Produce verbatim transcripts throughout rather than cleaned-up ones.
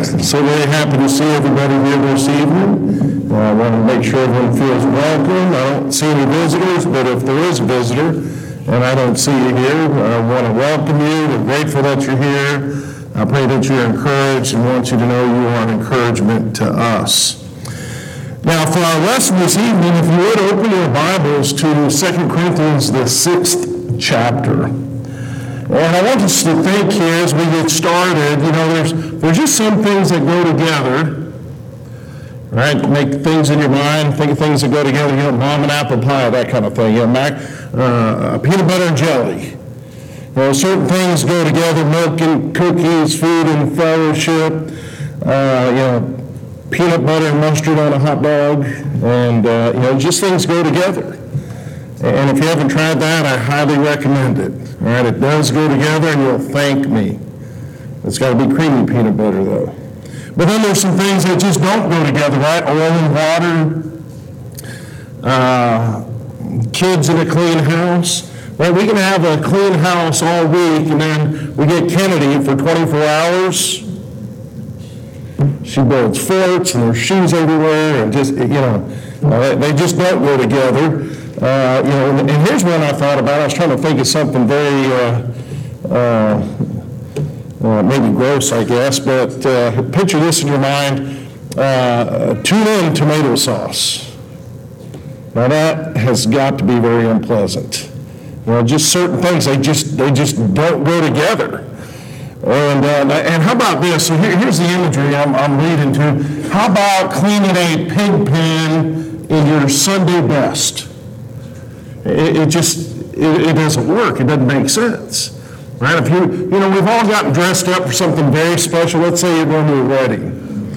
So very happy to see everybody here this evening. Uh, I want to make sure everyone feels welcome. I don't see any visitors, but if there is a visitor and I don't see you here, I want to welcome you. We're grateful that you're here. I pray that you're encouraged and want you to know you are an encouragement to us. Now, for our lesson this evening, if you would open your Bibles to Second Corinthians, the sixth chapter. And I want us to think here as we get started, you know, there's there's just some things that go together, right? Make things in your mind, think of things that go together, you know, mom and apple pie, that kind of thing. You know, mac, uh, peanut butter and jelly. You know, certain things go together, milk and cookies, food and fellowship, uh, you know, peanut butter and mustard on a hot dog, and, uh, you know, just things go together. And if you haven't tried that, I highly recommend it. All right, it does go together, and you'll thank me. It's got to be creamy peanut butter, though. But then there's some things that just don't go together, right? Oil and water, uh, kids in a clean house. Right, we can have a clean house all week, and then we get Kennedy for twenty-four hours. She builds forts, and there's shoes everywhere, and just, you know, uh, they just don't go together. Uh, you know, and, and here's one I thought about. I was trying to think of something very, uh, uh, uh, maybe gross, I guess, but uh, picture this in your mind, uh, tuna and tomato sauce. Now that has got to be very unpleasant. You know, just certain things, they just they just don't go together. And uh, and how about this? So here, here's the imagery I'm, I'm leading to. How about cleaning a pig pen in your Sunday best? It, it just, it, it doesn't work. It doesn't make sense, right? If you, you know, we've all gotten dressed up for something very special. Let's say you're going to a wedding.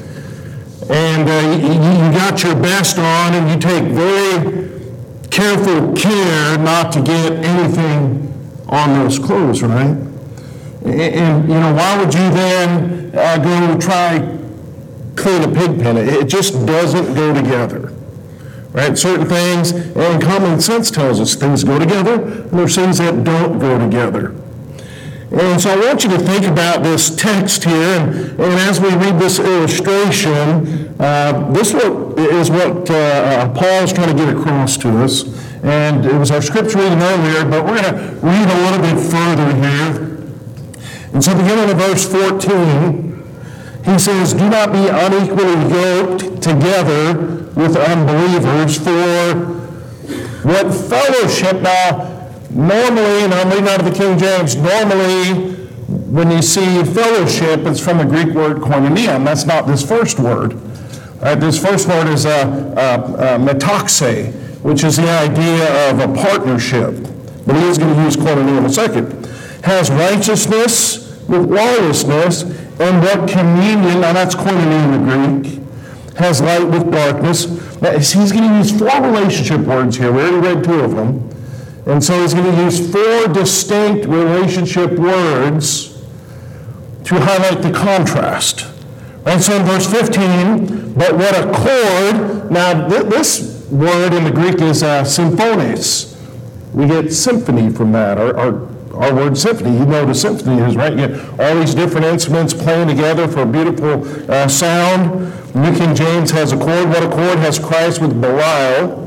And uh, you, you got your best on, and you take very careful care not to get anything on those clothes, right? And, and you know, why would you then uh, go try clean a pig pen? It just doesn't go together. Right? Certain things, and common sense tells us things go together, and there's things that don't go together. And so I want you to think about this text here, and, and as we read this illustration, uh, this is what uh, Paul's trying to get across to us. And it was our scripture reading earlier, but we're going to read a little bit further here. And so beginning in verse fourteen, he says, "Do not be unequally yoked together with unbelievers, for what fellowship," now normally, and I'm reading out of the King James, normally when you see fellowship, it's from the Greek word koinonia. That's not this first word. Right, this first word is uh, uh, uh, metaxe, which is the idea of a partnership. But he is going to use koinonia in a second. Has righteousness with lawlessness, and what communion, now that's koinonia in the Greek, has light with darkness. Now, he's going to use four relationship words here. We already read two of them. And so he's going to use four distinct relationship words to highlight the contrast. And so in verse fifteen, "But what accord," now th- this word in the Greek is uh, symphones. We get symphony from that, our, our, our word symphony. You know what a symphony is, right? You get all these different instruments playing together for a beautiful uh, sound. New King James has accord. What accord has Christ with Belial?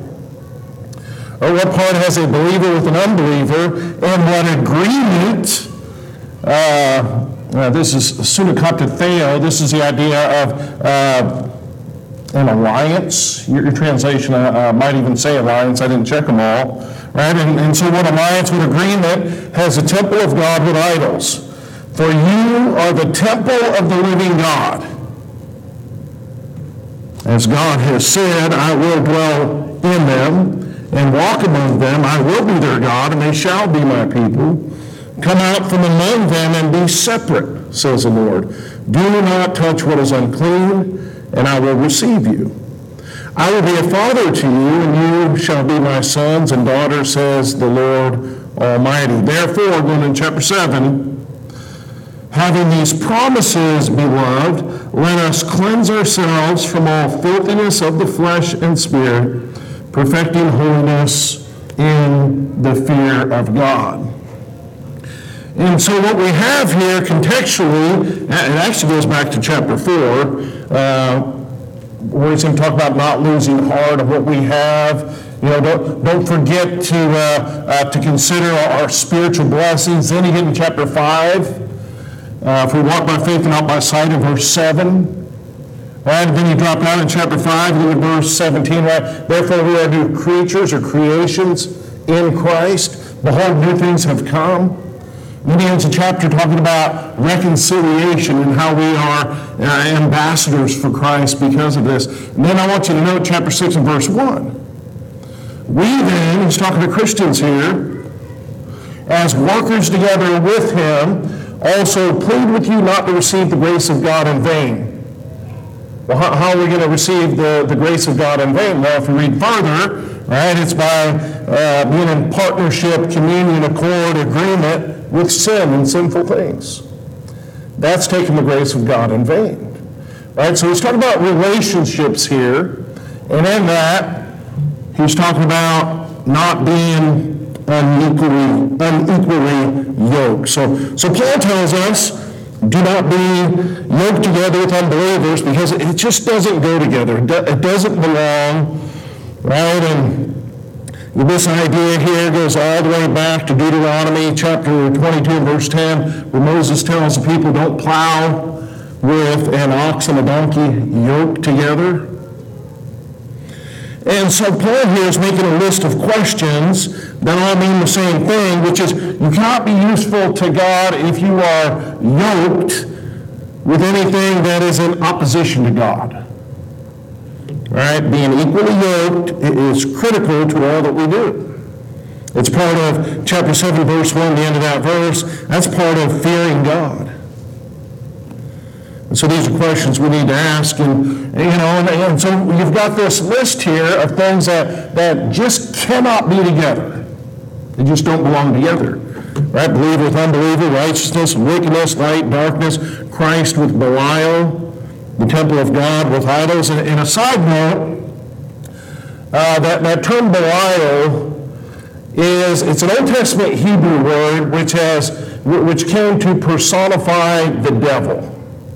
Or what part has a believer with an unbeliever? And what agreement, uh, uh, this is sunakata theo, this is the idea of uh, an alliance. Your, your translation uh, uh, might even say alliance. I didn't check them all. Right? And, and so what alliance with agreement has the temple of God with idols? For you are the temple of the living God. As God has said, "I will dwell in them and walk among them. I will be their God, and they shall be my people. Come out from among them and be separate, says the Lord. Do not touch what is unclean, and I will receive you. I will be a father to you, and you shall be my sons and daughters, says the Lord Almighty." Therefore, going in chapter seven, "Having these promises, beloved, let us cleanse ourselves from all filthiness of the flesh and spirit, perfecting holiness in the fear of God." And so what we have here contextually, it actually goes back to chapter four, uh, where he's going to talk about not losing heart of what we have. You know, don't, don't forget to, uh, uh, to consider our spiritual blessings. Then you get in chapter five. Uh, if we walk by faith and not by sight, in verse seven. Right, and then you drop down in chapter five, look at verse seventeen, right? Therefore we are new creatures or creations in Christ. Behold, new things have come. Then he ends the chapter talking about reconciliation and how we are uh, ambassadors for Christ because of this. And then I want you to note chapter six and verse one. We then, he's talking to Christians here, as workers together with him, also plead with you not to receive the grace of God in vain. Well, how, how are we going to receive the, the grace of God in vain? Well, if we read further, right, it's by uh, being in partnership, communion, accord, agreement with sin and sinful things. That's taking the grace of God in vain. Right, so he's talking about relationships here, and in that, he's talking about not being unequally, unequally yoked. So, so Paul tells us, do not be yoked together with unbelievers, because it just doesn't go together. It doesn't belong, right? And this idea here goes all the way back to Deuteronomy chapter twenty-two, verse ten, where Moses tells the people, don't plow with an ox and a donkey yoked together. And so Paul here is making a list of questions that all mean the same thing, which is you cannot be useful to God if you are yoked with anything that is in opposition to God. All right? Being equally yoked is critical to all that we do. It's part of chapter seven, verse one, the end of that verse. That's part of fearing God. And so these are questions we need to ask, and you know, and, and so you've got this list here of things that, that just cannot be together. They just don't belong together. Right? Believer with unbeliever, righteousness and wickedness, light, darkness, Christ with Belial, the temple of God with idols. And, and a side note, uh, that, that term Belial is, it's an Old Testament Hebrew word which has, which came to personify the devil.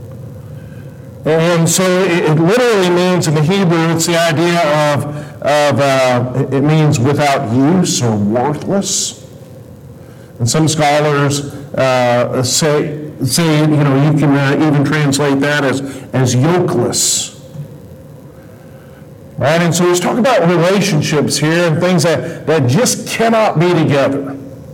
And so it, it literally means in the Hebrew, it's the idea of, of uh, it means without use or worthless. And some scholars uh, say, say, you know, you can uh, even translate that as, as yokeless. Right? And so he's talking about relationships here and things that, that just cannot be together.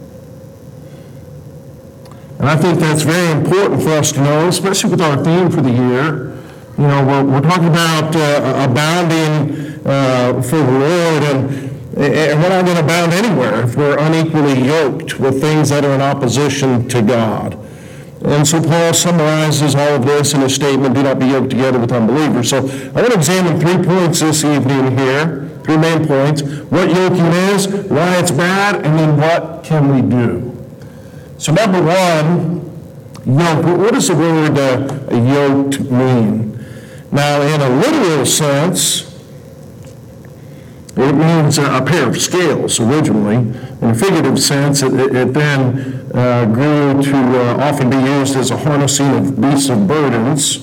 And I think that's very important for us to know, especially with our theme for the year. You know, we're, we're talking about uh, abounding uh, for the Lord, and, and we're not going to abound anywhere if we're unequally yoked with things that are in opposition to God. And so Paul summarizes all of this in his statement, do not be yoked together with unbelievers. So I want to examine three points this evening here, three main points. What yoking is, why it's bad, and then what can we do? So number one, yoke. What does the word uh, yoked mean? Now, in a literal sense, it means a pair of scales originally. In a figurative sense, it, it then uh, grew to uh, often be used as a harnessing of beasts of burdens.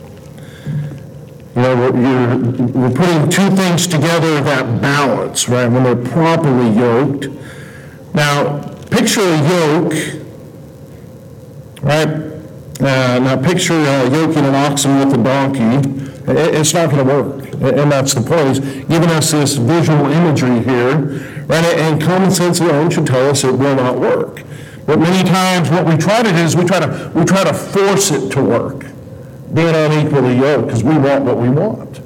You know, you're, we're putting two things together that balance, right, when they're properly yoked. Now, picture a yoke, right? Uh, now picture uh, yoking an oxen with a donkey. It, it's not going to work, and that's the point. He's giving us this visual imagery here, right? And common sense alone should tell us it will not work. But many times, what we try to do is we try to we try to force it to work, being unequally yoked, because we want what we want.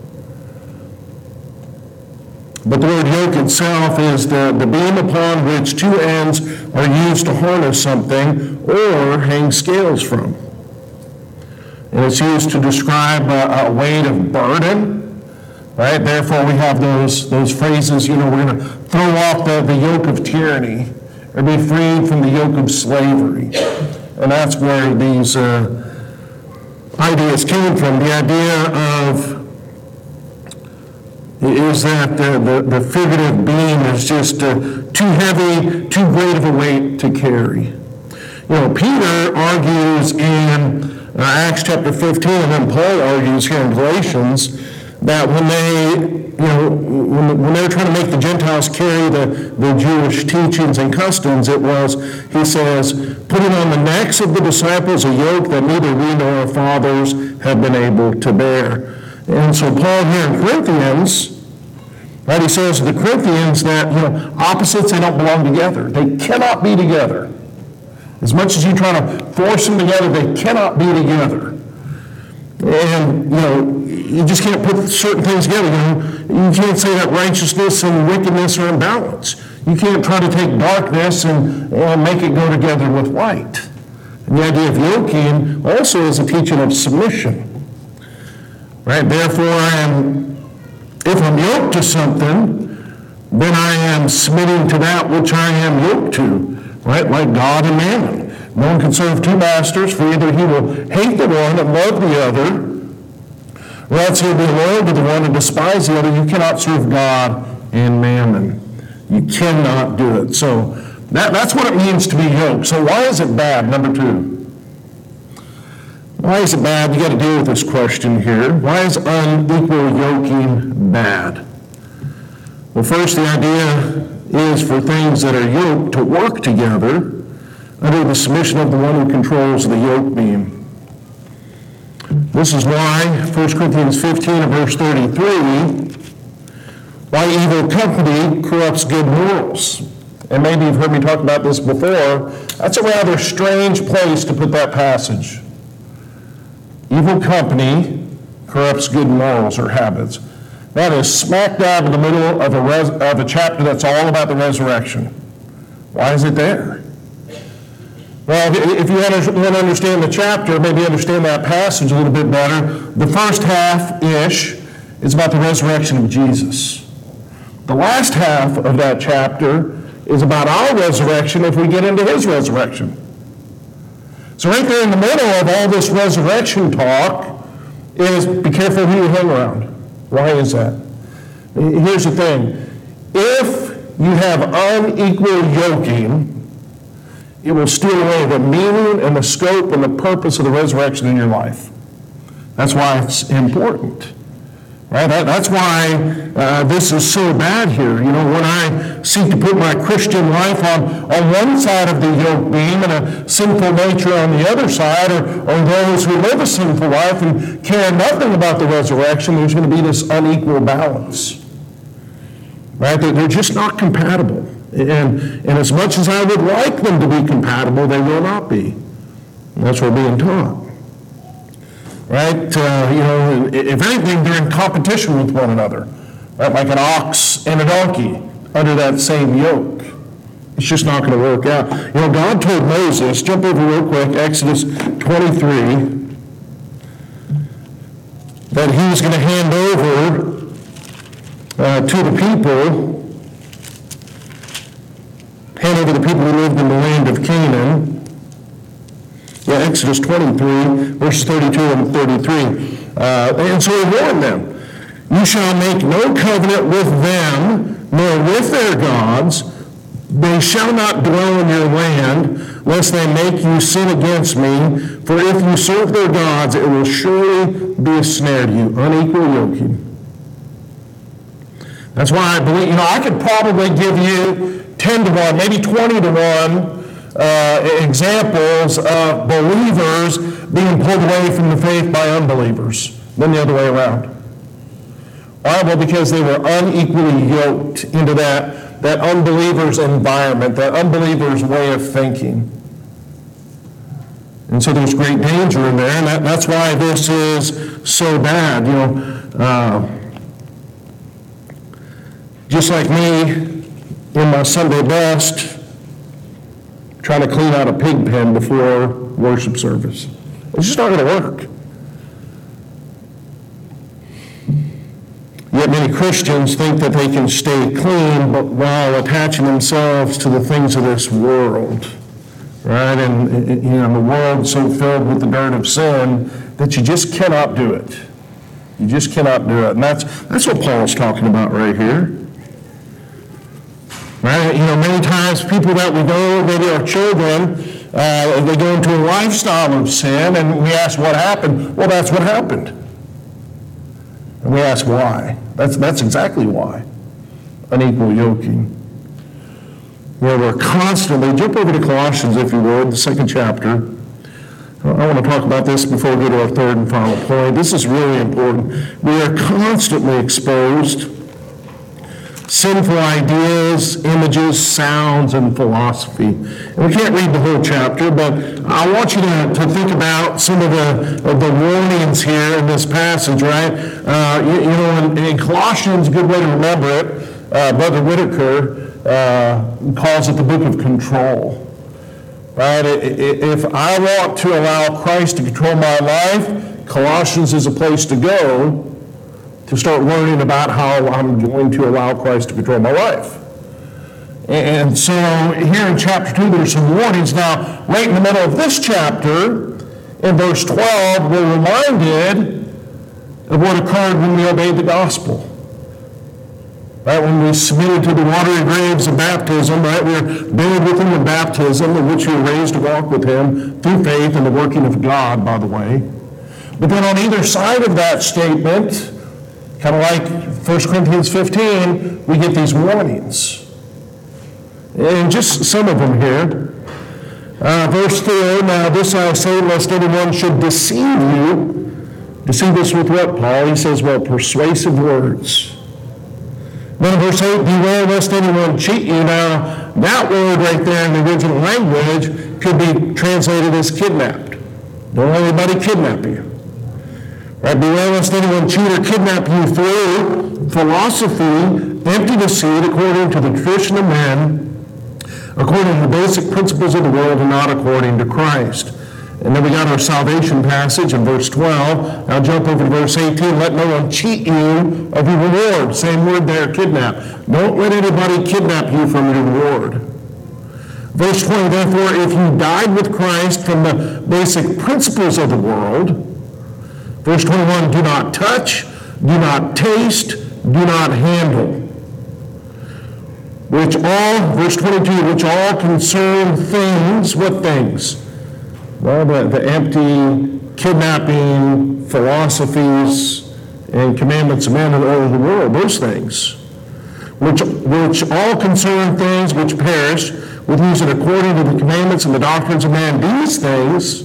But the word yoke itself is the, the beam upon which two ends are used to harness something or hang scales from. And it's used to describe a, a weight of burden, right? Therefore, we have those, those phrases, you know, we're going to throw off the, the yoke of tyranny or be freed from the yoke of slavery. And that's where these uh, ideas came from. The idea of is that the, the, the figurative beam is just uh, too heavy, too great of a weight to carry. You know, Peter argues in uh, Acts chapter fifteen, and then Paul argues here in Galatians, that when they, you know, when, when they were trying to make the Gentiles carry the, the Jewish teachings and customs, it was, he says, putting on the necks of the disciples a yoke that neither we nor our fathers have been able to bear. And so Paul here in Corinthians, right, he says to the Corinthians that, you know, opposites, they don't belong together. They cannot be together. As much as you try to force them together, they cannot be together. And, you know, you just can't put certain things together. You know, you can't say that righteousness and wickedness are in balance. You can't try to take darkness and, and make it go together with light. And the idea of yoking also is a teaching of submission. Right? Therefore, I am, if I'm yoked to something, then I am submitting to that which I am yoked to. Right? Like God and mammon. No one can serve two masters, for either he will hate the one and love the other, or else he'll be loyal to the one and despise the other. You cannot serve God and mammon. You cannot do it. So that, that's what it means to be yoked. So why is it bad? Number two. Why is it bad? You got to deal with this question here. Why is unequal yoking bad? Well, first, the idea is for things that are yoked to work together under the submission of the one who controls the yoke beam. This is why First Corinthians fifteen and verse thirty-three, why evil company corrupts good morals. And maybe you've heard me talk about this before. That's a rather strange place to put that passage. Evil company corrupts good morals or habits. That is smack dab in the middle of a, res- of a chapter that's all about the resurrection. Why is it there? Well, if you want to understand the chapter, maybe understand that passage a little bit better, the first half-ish is about the resurrection of Jesus. The last half of that chapter is about our resurrection if we get into his resurrection. So right there in the middle of all this resurrection talk is be careful who you hang around. Why is that? Here's the thing. If you have unequal yoking, it will steal away the meaning and the scope and the purpose of the resurrection in your life. That's why it's important. Right? That, that's why uh, this is so bad here. You know, when I seek to put my Christian life on, on one side of the yoke beam and a sinful nature on the other side, or, or those who live a sinful life and care nothing about the resurrection, there's going to be this unequal balance. Right? They're, they're just not compatible. And, and as much as I would like them to be compatible, they will not be. And that's what we're being taught. Right? Uh, you know, if anything, they're in competition with one another. Right? Like an ox and a donkey under that same yoke. It's just not going to work out. You know, God told Moses, jump over real quick, Exodus twenty-three, that he was going to hand over uh, to the people hand over the people who lived in the land of Canaan. Yeah, Exodus twenty-three, verses thirty-two and thirty-three. Uh, and so he warned them, you shall make no covenant with them, nor with their gods. They shall not dwell in your land, lest they make you sin against me. For if you serve their gods, it will surely be a snare to you. Unequal yoking. That's why I believe, you know, I could probably give you ten to one, maybe twenty to one uh, examples of believers being pulled away from the faith by unbelievers than the other way around. Why? Well, because they were unequally yoked into that, that unbeliever's environment, that unbeliever's way of thinking. And so there's great danger in there, and that, that's why this is so bad. You know, uh, just like me in my Sunday best, trying to clean out a pig pen before worship service. It's just not going to work. Yet many Christians think that they can stay clean, but while attaching themselves to the things of this world, right? And, you know, the world's so filled with the dirt of sin that you just cannot do it. You just cannot do it. And that's that's what Paul's talking about right here. Right? You know, many times people that we know, maybe our children, Uh, they go into a lifestyle of sin, and we ask what happened. Well, that's what happened. And we ask why. That's, that's exactly why. Unequal yoking. Where we're constantly, jump over to Colossians, if you would, the second chapter. I want to talk about this before we go to our third and final point. This is really important. We are constantly exposed sinful ideas, images, sounds, and philosophy. And we can't read the whole chapter, but I want you to, to think about some of the, of the warnings here in this passage, right? Uh, you, you know, in, in Colossians, a good way to remember it, uh, Brother Whitaker uh, calls it the book of control. Right? If I want to allow Christ to control my life, Colossians is a place to go to start learning about how I'm going to allow Christ to control my life. And so here in chapter two, there's some warnings. Now, right in the middle of this chapter, in verse twelve, we're reminded of what occurred when we obeyed the gospel. Right, when we submitted to the watery graves of baptism, right, we're buried with him in baptism, in which we were raised to walk with him through faith and the working of God, by the way. But then on either side of that statement, kind of like First Corinthians fifteen, we get these warnings. And just some of them here. Uh, verse four, now this I say, lest anyone should deceive you. Deceive us with what, Paul? He says, well, persuasive words. Then verse eight, beware lest anyone cheat you. Now, that word right there in the original language could be translated as kidnapped. Don't let anybody kidnap you. Right? Beware lest anyone cheat or kidnap you through philosophy, empty deceit, according to the tradition of men, according to the basic principles of the world, and not according to Christ. And then we got our salvation passage in verse twelve. Now jump over to verse eighteen. Let no one cheat you of your reward. Same word there, kidnap. Don't let anybody kidnap you from your reward. Verse twenty, therefore, if you died with Christ from the basic principles of the world, verse twenty-one, do not touch, do not taste, do not handle. Which all, verse twenty-two, which all concern things, what things? Well, the, the empty, kidnapping philosophies and commandments of men over the world, those things, which, which all concern things which perish, with using according to the commandments and the doctrines of man. These things,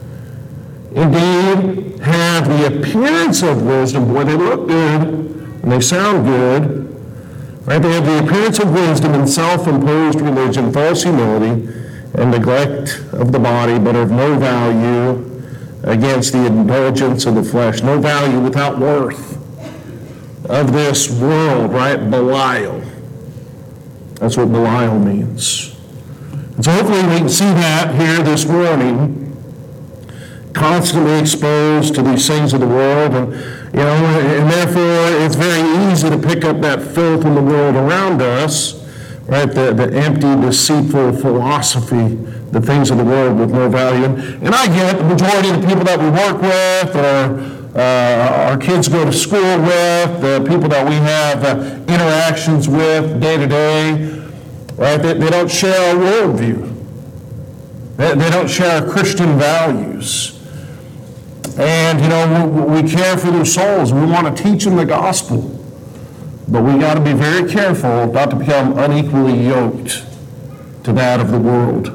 indeed, have the appearance of wisdom. Boy, they look good and they sound good. Right? They have the appearance of wisdom in self-imposed religion, false humility, and neglect of the body, but of no value against the indulgence of the flesh. No value without worth of this world, right? Belial. That's what Belial means. And so hopefully we can see that here this morning. Constantly exposed to these things of the world, and you know, and therefore it's very easy to pick up that filth in the world around us. Right, the, the empty, deceitful philosophy, the things of the world with no value. And, and I get the majority of the people that we work with, or uh, our kids go to school with, the people that we have uh, interactions with day to day, right, they, they don't share our worldview. They, they don't share our Christian values. And, you know, we, we care for their souls. We want to teach them the gospel. But we got to be very careful not to become unequally yoked to that of the world.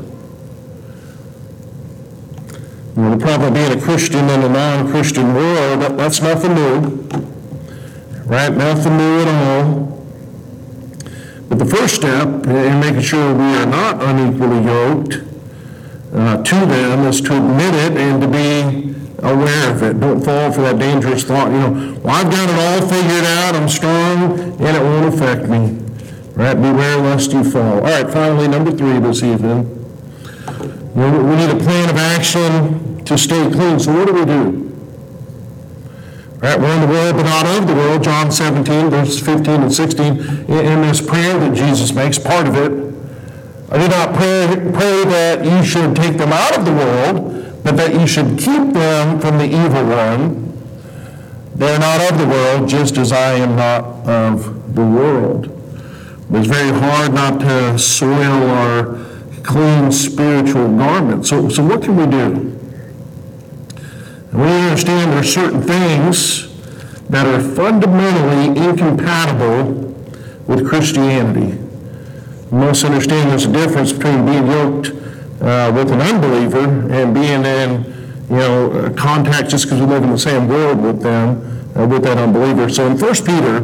Well, the problem of being a Christian in a non-Christian world, that, that's nothing new. Right? Nothing new at all. But the first step in making sure we are not unequally yoked uh, to them is to admit it and to be aware of it. Don't fall for that dangerous thought, you know, well, I've got it all figured out, I'm strong, and it won't affect me. Right? Beware lest you fall. All right, finally, number three this evening. You know, we need a plan of action to stay clean. So what do we do? Right, we're in the world, but not of the world. John seventeen, verses fifteen and sixteen. In this prayer that Jesus makes, part of it, I do not pray, pray that you should take them out of the world, but that you should keep them from the evil one. They're not of the world, just as I am not of the world. It's very hard not to soil our clean spiritual garments covenant. So, so what can we do? And we understand there's certain things that are fundamentally incompatible with Christianity. We must understand there's a difference between being yoked uh, with an unbeliever and being in, you know, contact just because we live in the same world with them, uh, with that unbeliever. So in First Peter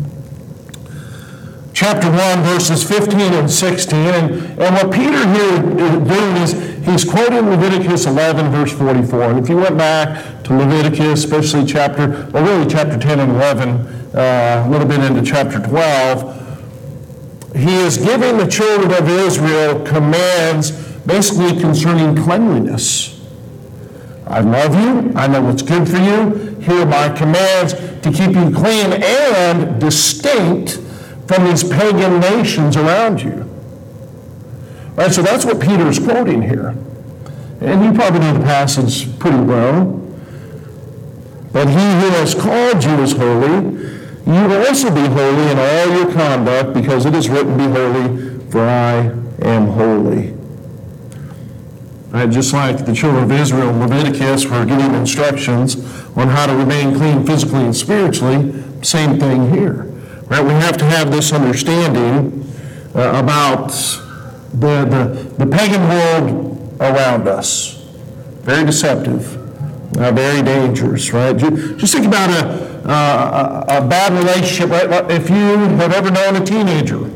chapter one, verses fifteen and sixteen, and, and what Peter here is doing is he's quoting Leviticus eleven, verse forty-four. And if you went back to Leviticus, especially chapter, well really chapter ten and eleven, uh, a little bit into chapter twelve, he is giving the children of Israel commands basically concerning cleanliness. I love you. I know what's good for you. Here are my commands to keep you clean and distinct from these pagan nations around you. Right, so that's what Peter is quoting here. And you probably know the passage pretty well. But he who has called you is holy. You will also be holy in all your conduct, because it is written, be holy, for I am holy. Right, just like the children of Israel in Leviticus were getting instructions on how to remain clean physically and spiritually, same thing here. Right, we have to have this understanding uh, about the, the, the pagan world around us. Very deceptive, uh, very dangerous, right? Just think about a, uh, a, a bad relationship, right? If you have ever known a teenager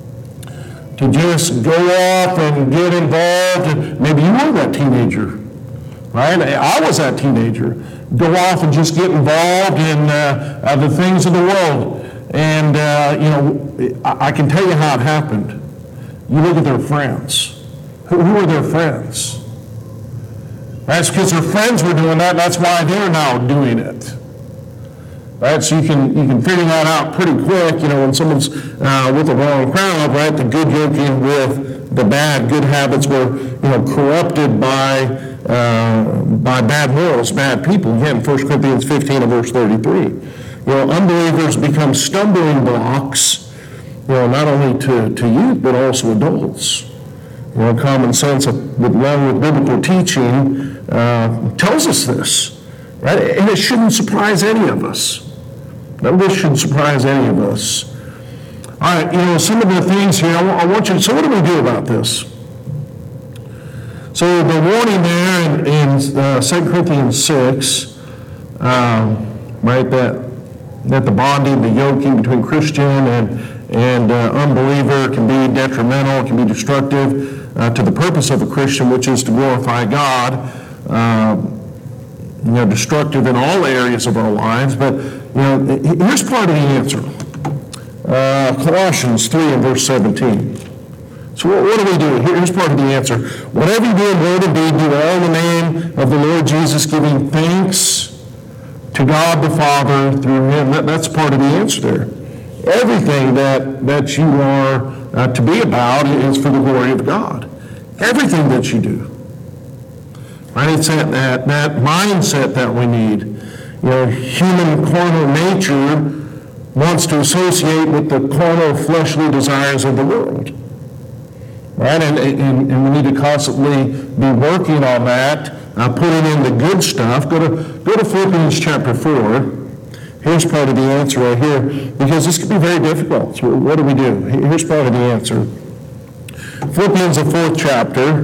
to just go off and get involved, and maybe you were that teenager, right? I was that teenager. Go off and just get involved in uh, uh, the things of the world. And, uh, you know, I, I can tell you how it happened. You look at their friends. Who, who are their friends? That's because their friends were doing that. That's why they're now doing it. Right? So you can you can figure that out pretty quick. You know, when someone's uh, with the wrong crowd, right? The good yoking with the bad. Good habits were, you know, corrupted by uh, by bad morals, bad people. Again, First Corinthians fifteen and verse thirty-three. You know, unbelievers become stumbling blocks, you know, not only to, to youth, but also adults. You know, common sense, along with biblical teaching, uh, tells us this, right? And it shouldn't surprise any of us. None of this should surprise any of us. All right, you know, some of the things here, I want you to, so what do we do about this? So the warning there in, in uh, Second Corinthians six, um, right, that that the bonding, the yoking between Christian and, and uh, unbeliever can be detrimental, can be destructive uh, to the purpose of a Christian, which is to glorify God, uh, you know, destructive in all areas of our lives. But, you know, here's part of the answer. Uh, Colossians three and verse seventeen. So what, what do we do? Here's part of the answer. Whatever you do in word and deed, do all in the name of the Lord Jesus, giving thanks to God the Father through him. That, that's part of the answer there. Everything that, that you are uh, to be about is for the glory of God. Everything that you do. Right? It's that, that, that mindset that we need. You know, human carnal nature wants to associate with the carnal fleshly desires of the world. Right? And, and, and we need to constantly be working on that. Uh, putting in the good stuff. Go to go to Philippians chapter four. Here's part of the answer right here, because this can be very difficult. So what do we do? Here's part of the answer. Philippians, the fourth chapter.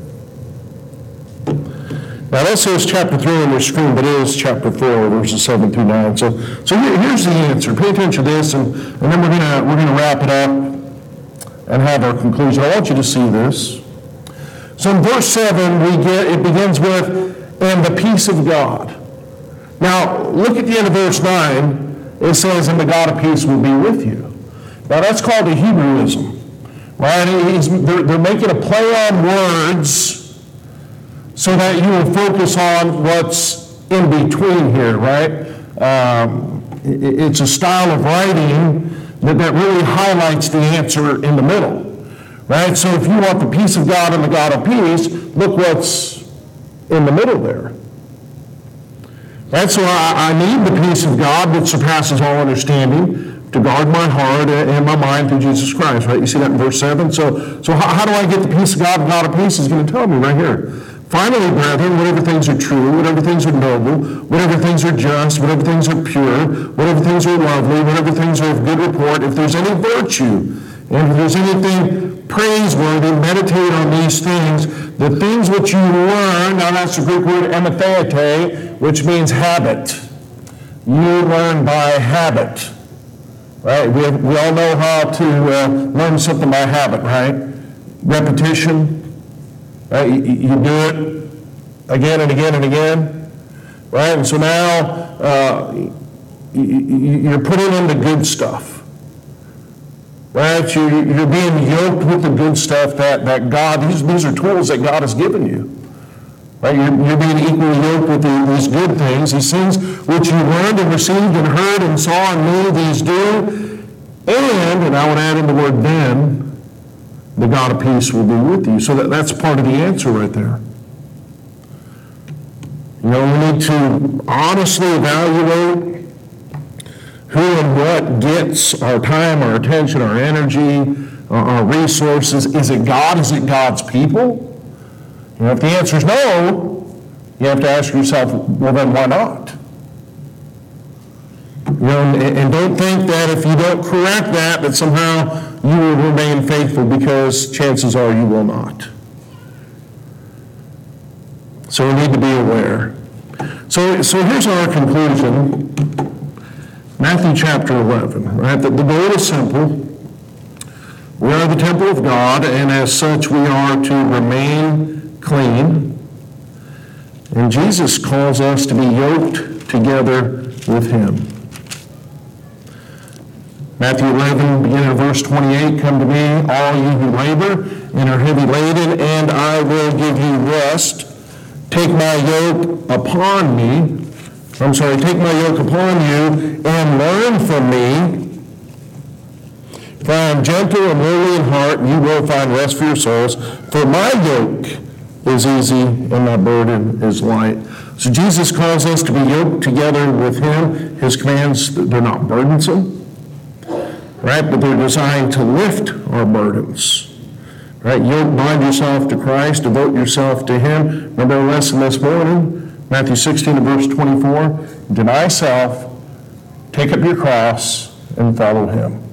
Now that says chapter three on your screen, but it is chapter four, verses seven through nine. So, so here, here's the answer. Pay attention to this, and, and then we're gonna we're gonna wrap it up and have our conclusion. I want you to see this. So in verse seven, we get, it begins with, and the peace of God. Now, look at the end of verse nine. It says, and the God of peace will be with you. Now, that's called a Hebrewism. Right? He's, they're, they're making a play on words so that you will focus on what's in between here, right? Um, it, it's a style of writing that, that really highlights the answer in the middle. Right? So if you want the peace of God and the God of peace, look what's in the middle there. Right? So I, I need the peace of God that surpasses all understanding. to guard my heart and my mind through Jesus Christ, right? You see that in verse seven? So, so how, how do I get the peace of God? God of peace is going to tell me right here. Finally, brethren, whatever things are true, whatever things are noble, whatever things are just, whatever things are pure, whatever things are lovely, whatever things are of good report, if there's any virtue, and if there's anything praiseworthy, meditate on these things. The things which you learn, now that's the Greek word ematheite, which means habit. You learn by habit. Right? We, we all know how to uh, learn something by habit, right? Repetition. Right? You, you do it again and again and again. Right? And so now uh, you, you're putting in the good stuff. Right? You're, you're being yoked with the good stuff that, that God, these, these are tools that God has given you. Right? You're, you're being equally yoked with the, these good things, these things which you learned and received and heard and saw and knew, these do. And, and I would add in the word then, the God of peace will be with you. So that, that's part of the answer right there. You know, we need to honestly evaluate who and what gets our time, our attention, our energy, our resources. Is it God? Is it God's people? You know, if the answer is no, you have to ask yourself, well, then why not? You know, and, and don't think that if you don't correct that, that somehow you will remain faithful, because chances are you will not. So we need to be aware. So, so here's our conclusion. Matthew chapter eleven, right? The, the goal is simple. We are the temple of God, and as such we are to remain clean. And Jesus calls us to be yoked together with him. Matthew eleven, beginning of verse twenty-eight, come to me, all you who labor and are heavy laden, and I will give you rest. Take my yoke upon me. I'm sorry, take my yoke upon you and learn from me. For I am gentle and lowly in heart, and you will find rest for your souls. For my yoke is easy and my burden is light. So Jesus calls us to be yoked together with him. His commands, they're not burdensome, right? But they're designed to lift our burdens. Right? Yoke, bind yourself to Christ, devote yourself to him. Remember our lesson this morning? Matthew sixteen and verse twenty-four, deny self, take up your cross, and follow him.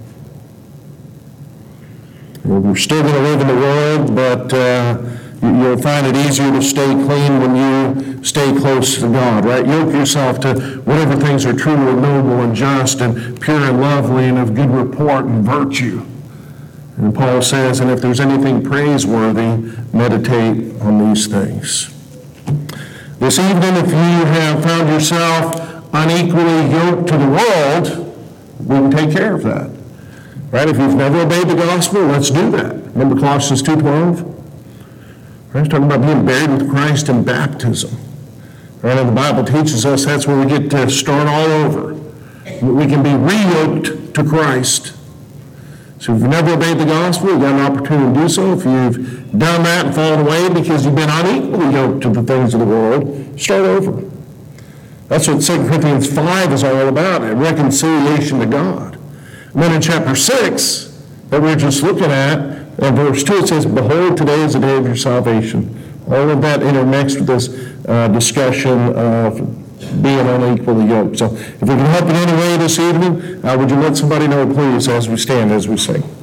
We're still going to live in the world, but uh, you'll find it easier to stay clean when you stay close to God, right? Yoke yourself to whatever things are true and noble and just and pure and lovely and of good report and virtue. And Paul says, and if there's anything praiseworthy, meditate on these things. This evening, if you have found yourself unequally yoked to the world, we can take care of that. Right? If you've never obeyed the gospel, let's do that. Remember Colossians two twelve? Right? It's talking about being buried with Christ in baptism. Right? And the Bible teaches us that's where we get to start all over. We can be re-yoked to Christ. So if you've never obeyed the gospel, you've got an opportunity to do so. If you've done that and fallen away because you've been unequally yoked to the things of the world, start over. That's what Second Corinthians five is all about, a reconciliation to God. And then in chapter six, that we're just looking at, in verse two, it says, behold, today is the day of your salvation. All of that intermixed with this uh, discussion of being unequally yoked. So if we can help in any way this evening, uh, would you let somebody know, please, as we stand, as we sing.